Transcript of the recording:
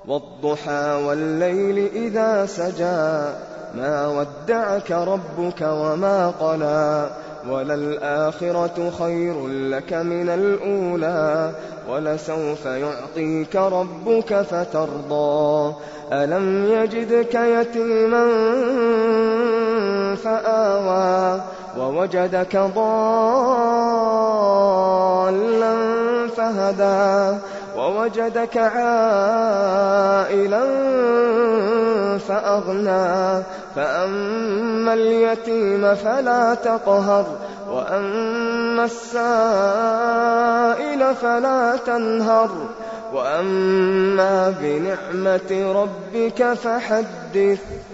وَالضُّحَىٰ وَاللَّيْلِ إِذَا سَجَىٰ مَا وَدَّعَكَ رَبُّكَ وَمَا قَلَىٰ وَلَلْآخِرَةُ خَيْرٌ لَّكَ مِنَ الْأُولَىٰ وَلَسَوْفَ يُعْطِيكَ رَبُّكَ فَتَرْضَىٰ أَلَمْ يَجِدْكَ يَتِيمًا فَآوَىٰ وَوَجَدَكَ ضَالًّا فَهَدَىٰ وَوَجَدَكَ عَائِلًا فَأَغْنَىٰ فَأَمَّا الْيَتِيمَ فَلَا تَقْهَرْ وَأَمَّا السَّائِلَ فَلَا تَنْهَرْ وَأَمَّا بِنِعْمَةِ رَبِّكَ فَحَدِّثْ